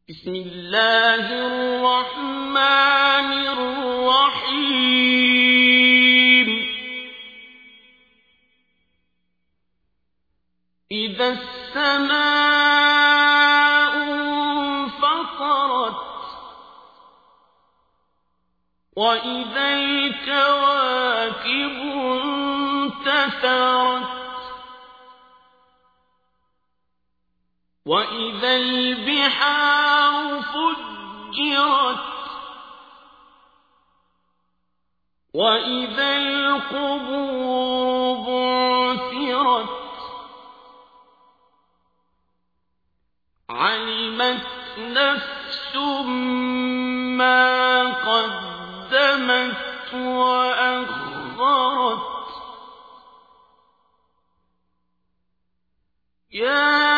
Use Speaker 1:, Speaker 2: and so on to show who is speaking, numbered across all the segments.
Speaker 1: بسم الله الرحمن الرحيم إذا السماء انفطرت وإذا الكواكب انتثرت وإذا البحار فجرت وإذا القبور بعثرت علمت نفس ما قدمت وأخرت يا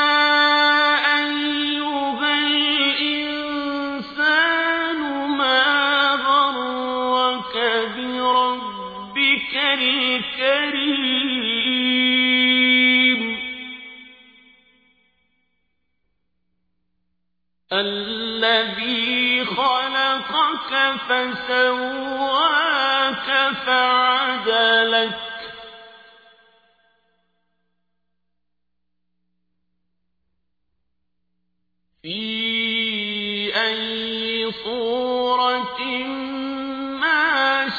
Speaker 1: الكريم الذي خلقك فسواك فعدلك في أي صورة ما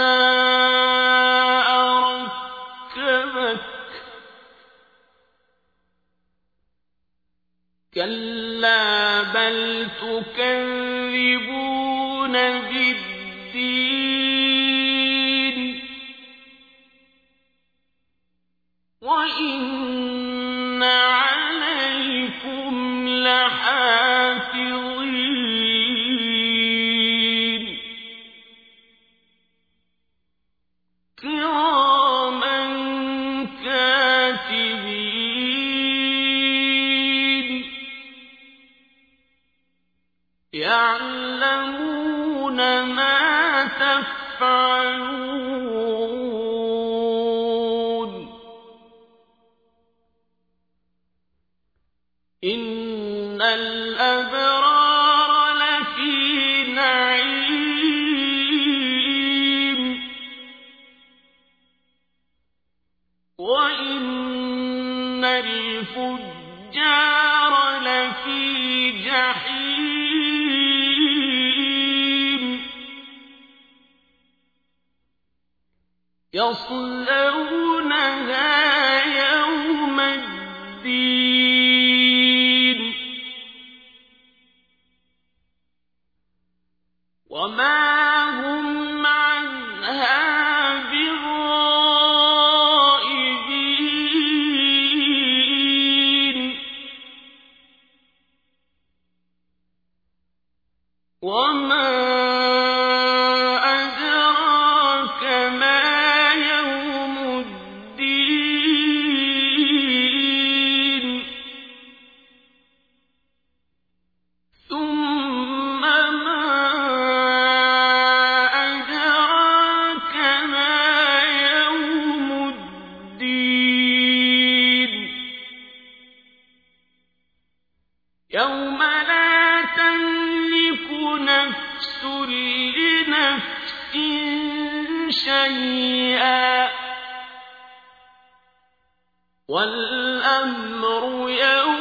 Speaker 1: شاء كلا بل تكذبون بالدين وإن عليكم لحافظين كراما كاتبين يعلمون ما تفعلون إن الأبرار لفي نعيم وإن الفجار لفي جحيم يصلونها يوم الدين وما هم عنها بغائبين وما أدراك ما يوم الدين ثم ما أدراك ما يوم الدين يوم لا تملك نفس لنفس شيئا والأمر يومئذ